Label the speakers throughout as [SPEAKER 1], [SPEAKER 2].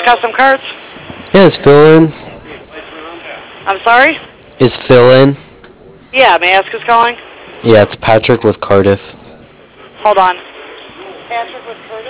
[SPEAKER 1] Custom Carts?
[SPEAKER 2] Yeah, is Phil in?
[SPEAKER 1] I'm sorry?
[SPEAKER 2] Is Phil in?
[SPEAKER 1] Yeah, may I ask who's calling?
[SPEAKER 2] Yeah, it's Patrick with Cardiff.
[SPEAKER 1] Hold on. Patrick with Curtis?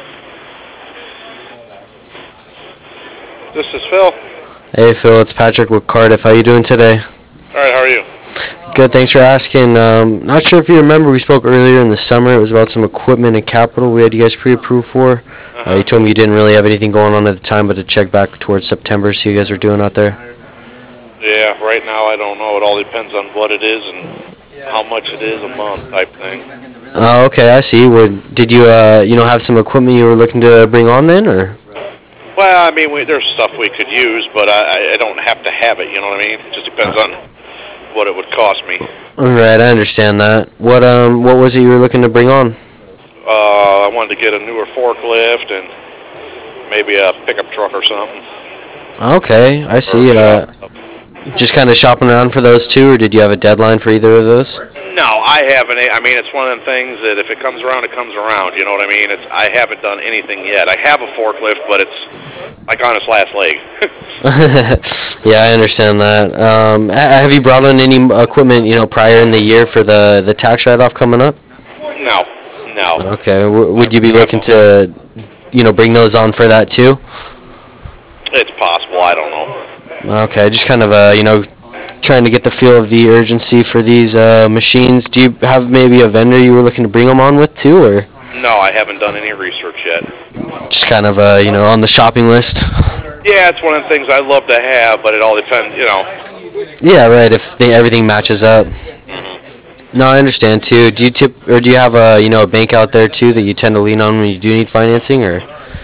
[SPEAKER 3] This is Phil.
[SPEAKER 2] Hey Phil, it's Patrick with Cardiff. How you doing today?
[SPEAKER 3] All right, how are you?
[SPEAKER 2] Good, thanks for asking. Not sure if you remember, we spoke earlier in the summer. It was about some equipment and capital we had you guys pre-approved for. You told me you didn't really have anything going on at the time, but to check back towards September, see you guys are doing out there.
[SPEAKER 3] Yeah, right now I don't know. It all depends on what it is and how much it is a month type thing.
[SPEAKER 2] Oh, okay, I see. Did you, have some equipment you were looking to bring on then, or?
[SPEAKER 3] Well, I mean, there's stuff we could use, but I don't have to have it, you know what I mean? It just depends on what it would cost me.
[SPEAKER 2] All right, I understand that. What was it you were looking to bring on?
[SPEAKER 3] I wanted to get a newer forklift and maybe a pickup truck or something.
[SPEAKER 2] Okay, I see. Just kind of shopping around for those two, or did you have a deadline for either of those?
[SPEAKER 3] No, I haven't. I mean, it's one of them things that if it comes around, it comes around. You know what I mean? I haven't done anything yet. I have a forklift, but it's like on its last leg.
[SPEAKER 2] Yeah, I understand that. Have you brought on any equipment, prior in the year for the tax write-off coming up?
[SPEAKER 3] No.
[SPEAKER 2] Okay. Would you be looking to, bring those on for that too?
[SPEAKER 3] It's possible. I don't know.
[SPEAKER 2] Okay, just kind of, trying to get the feel of the urgency for these machines. Do you have maybe a vendor you were looking to bring them on with too, or?
[SPEAKER 3] No, I haven't done any research yet.
[SPEAKER 2] Just kind of, on the shopping list?
[SPEAKER 3] Yeah, it's one of the things I'd love to have, but it all depends,
[SPEAKER 2] Yeah, right, if everything matches up. No, I understand too. Do you have a bank out there too that you tend to lean on when you do need financing, or?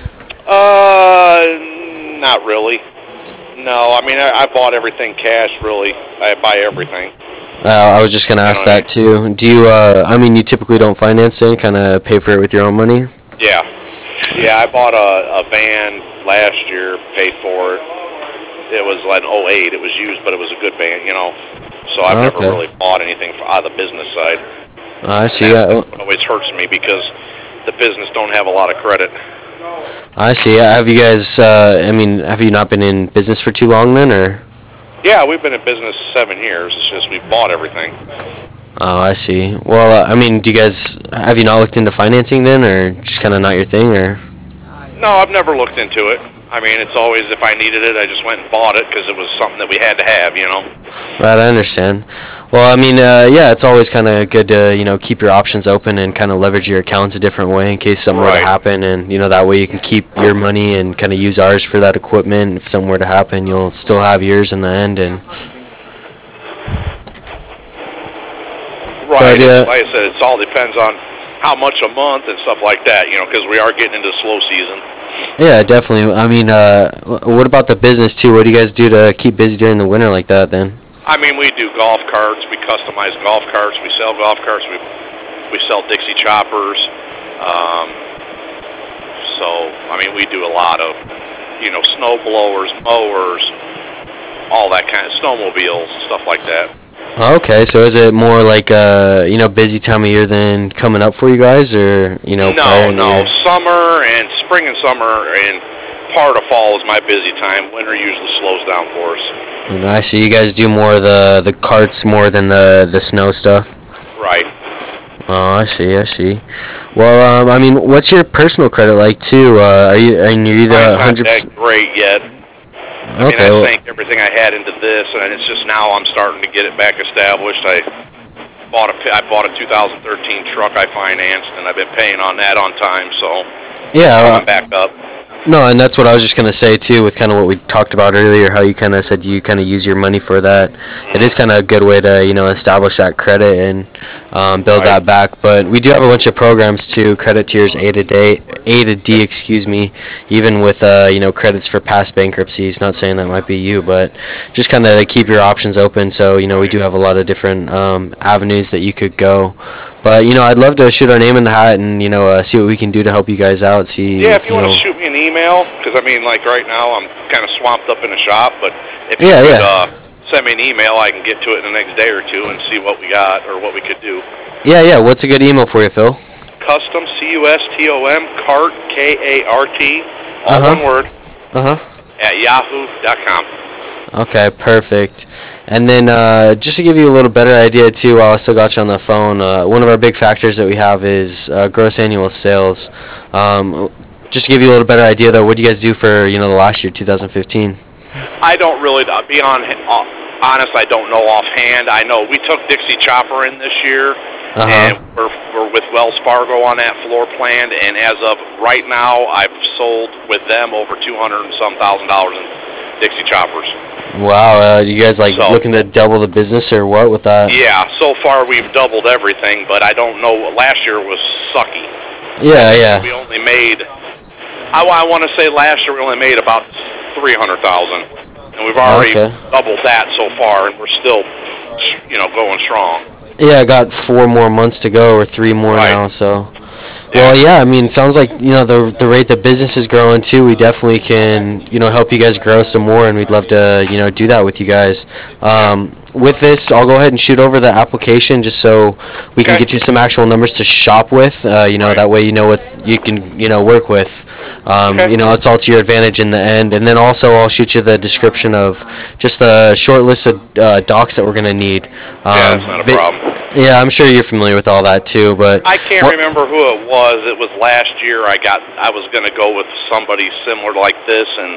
[SPEAKER 3] Not really. No, I mean I bought everything cash. Really, I buy everything.
[SPEAKER 2] I was just gonna ask that too. Do you? You typically don't finance it, kind of pay for it with your own money.
[SPEAKER 3] Yeah. I bought a van last year, paid for it. It was like 08. It was used, but it was a good van, So I've never really bought anything out of the business side.
[SPEAKER 2] I see.
[SPEAKER 3] That always hurts me because the business don't have a lot of credit.
[SPEAKER 2] I see. Have you guys? Have you not been in business for too long then, or?
[SPEAKER 3] Yeah, we've been in business 7 years. It's just we bought everything.
[SPEAKER 2] Oh, I see. Well, do you guys have you not looked into financing then, or just kind of not your thing, or?
[SPEAKER 3] No, I've never looked into it. I mean, it's always if I needed it, I just went and bought it because it was something that we had to have,
[SPEAKER 2] Right, I understand. Well, yeah, it's always kind of good to, keep your options open and kind of leverage your accounts a different way in case something were to happen, and, that way you can keep your money and kind of use ours for that equipment. If something were to happen, you'll still have yours in the end, and...
[SPEAKER 3] Right, like I said, it all depends on how much a month and stuff like that, because we are getting into slow season.
[SPEAKER 2] Yeah, definitely. What about the business, too? What do you guys do to keep busy during the winter like that, then?
[SPEAKER 3] We do golf carts. We customize golf carts. We sell golf carts. We sell Dixie choppers. We do a lot of, snow blowers, mowers, all that kind of snowmobiles, stuff like that.
[SPEAKER 2] Okay, so is it more like busy time of year than coming up for you guys, or
[SPEAKER 3] No. Summer and spring and summer and part of fall is my busy time. Winter usually slows down for us.
[SPEAKER 2] And I see you guys do more of the carts more than the snow stuff.
[SPEAKER 3] Right.
[SPEAKER 2] Oh, I see. Well, what's your personal credit like too? Are you the 100%?
[SPEAKER 3] Not that great yet.
[SPEAKER 2] Okay.
[SPEAKER 3] I sank everything I had into this, and it's just now I'm starting to get it back established. I bought a 2013 truck I financed, and I've been paying on that on time, so
[SPEAKER 2] yeah,
[SPEAKER 3] coming back up.
[SPEAKER 2] No, and that's what I was just going to say, too, with kind of what we talked about earlier, how you kind of said you kind of use your money for that. It is kind of a good way to, establish that credit and build that back. But we do have a bunch of programs, too, credit tiers A to D, even with, credits for past bankruptcies. Not saying that might be you, but just kind of keep your options open. So, we do have a lot of different avenues that you could go. But, I'd love to shoot our name in the hat and, see what we can do to help you guys out.
[SPEAKER 3] Yeah, if you want to shoot me an email, because, like right now I'm kind of swamped up in the shop, but if you could send me an email, I can get to it in the next day or two and see what we got or what we could do.
[SPEAKER 2] Yeah. What's a good email for you, Phil?
[SPEAKER 3] Custom, CUSTOM, CART, KART, all one word, at yahoo.com.
[SPEAKER 2] Okay, perfect. And then just to give you a little better idea too, while I still got you on the phone, one of our big factors that we have is gross annual sales. Just to give you a little better idea, though, what do you guys do for the last year, 2015?
[SPEAKER 3] I don't really, to be honest, I don't know offhand. I know we took Dixie Chopper in this year, and we're with Wells Fargo on that floor plan. And as of right now, I've sold with them over $200 and some thousand in Dixie Choppers.
[SPEAKER 2] Wow, you guys looking to double the business or what with that?
[SPEAKER 3] Yeah, so far we've doubled everything, but I don't know. Last year was sucky.
[SPEAKER 2] Yeah.
[SPEAKER 3] We only made, I want to say last year we only made about $300,000, and we've already doubled that so far, and we're still, going strong.
[SPEAKER 2] Yeah, I got 4 more months to go, or 3 more now, so. Well, yeah, I mean, it sounds like, the rate the business is growing, too, we definitely can, help you guys grow some more, and we'd love to, do that with you guys. With this, I'll go ahead and shoot over the application just so we can get you some actual numbers to shop with, that way you know what you can, work with. It's all to your advantage in the end. And then also I'll shoot you the description of just a short list of docs that we're going to need.
[SPEAKER 3] Yeah, that's not a problem.
[SPEAKER 2] Yeah, I'm sure you're familiar with all that too, but
[SPEAKER 3] I can't remember who it was. It was last year. I was going to go with somebody similar like this, and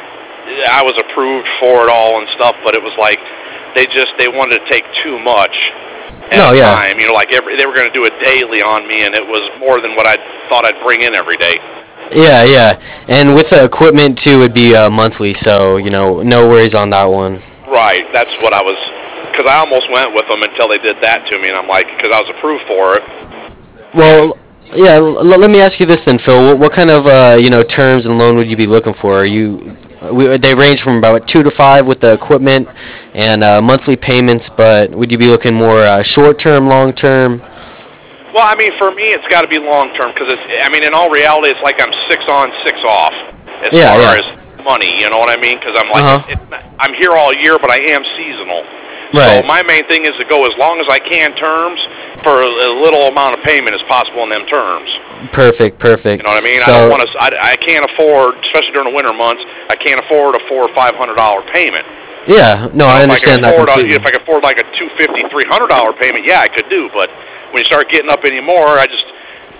[SPEAKER 3] I was approved for it all and stuff, but it was like they wanted to take too much at a time. They were going to do it daily on me, and it was more than what I thought I'd bring in every day.
[SPEAKER 2] Yeah. And with the equipment too, it'd be monthly, so no worries on that one.
[SPEAKER 3] Right. That's what I was. Because I almost went with them until they did that to me, and I'm like, because I was approved for it.
[SPEAKER 2] Well, yeah. Let me ask you this then, Phil. What kind of terms and loan would you be looking for? They range from about 2 to 5 with the equipment and monthly payments, but would you be looking more short-term, long-term?
[SPEAKER 3] Well, I mean, for me, it's got to be long-term because in all reality, it's like I'm 6 on, 6 off as far as money. You know what I mean? Because I'm like, I'm here all year, but I am seasonal.
[SPEAKER 2] Right.
[SPEAKER 3] So my main thing is to go as long as I can terms for a little amount of payment as possible in them terms.
[SPEAKER 2] Perfect.
[SPEAKER 3] You know what I mean?
[SPEAKER 2] So,
[SPEAKER 3] I don't want to. I can't afford, especially during the winter months. I can't afford a $400 or $500 payment.
[SPEAKER 2] Yeah. No, I understand that completely.
[SPEAKER 3] If I could afford like a $250, $300 payment, yeah, I could do. But when you start getting up any more, I just,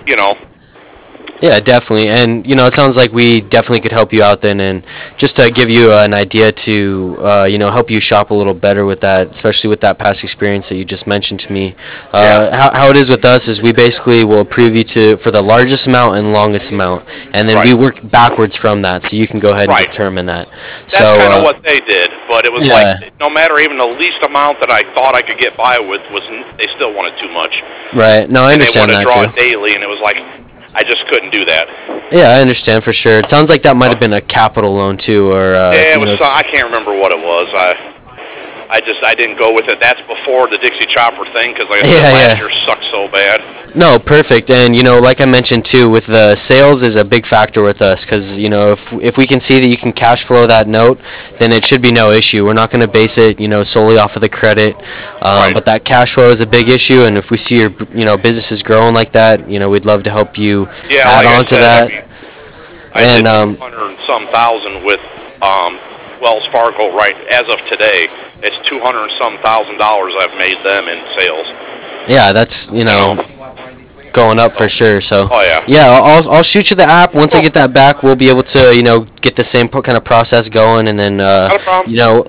[SPEAKER 2] Yeah, definitely. And, it sounds like we definitely could help you out then. And just to give you an idea to, help you shop a little better with that, especially with that past experience that you just mentioned to me. How it is with us is we basically will approve you for the largest amount and longest amount. And then we work backwards from that, so you can go ahead and determine that.
[SPEAKER 3] That's kind of what they did. But it was like, no matter even the least amount that I thought I could get by with, they still wanted too much.
[SPEAKER 2] Right. No, I understand that,
[SPEAKER 3] too. They wanted to draw it daily, and it was like, I just couldn't do that.
[SPEAKER 2] Yeah, I understand for sure. It sounds like that might have been a capital loan too, or
[SPEAKER 3] it was. I can't remember what it was. I didn't go with it. That's before the Dixie Chopper thing because last year sucked so bad.
[SPEAKER 2] No, perfect. And like I mentioned too, with the sales is a big factor with us because if we can see that you can cash flow that note, then it should be no issue. We're not going to base it solely off of the credit, but that cash flow is a big issue. And if we see your business is growing like that, we'd love to help you add on to that.
[SPEAKER 3] I did 200 and some thousand with Wells Fargo right as of today. It's $200 and some $1,000 I've made them in sales.
[SPEAKER 2] Yeah, that's going up for sure. So
[SPEAKER 3] yeah,
[SPEAKER 2] I'll shoot you the app. Once I get that back, we'll be able to get the same kind of process going, and then that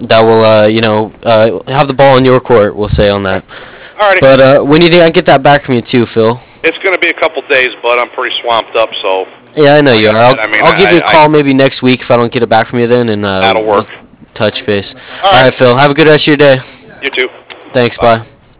[SPEAKER 2] will have the ball in your court. We'll say on that.
[SPEAKER 3] Alrighty.
[SPEAKER 2] But when do you think I get that back from you too, Phil?
[SPEAKER 3] It's going to be a couple days, but I'm pretty swamped up, so.
[SPEAKER 2] Yeah, I know you are. I'll give you a call maybe next week if I don't get it back from you then, and
[SPEAKER 3] that'll work.
[SPEAKER 2] Touch base. All right, Phil. Have a good rest of your day.
[SPEAKER 3] You too.
[SPEAKER 2] Thanks. Bye.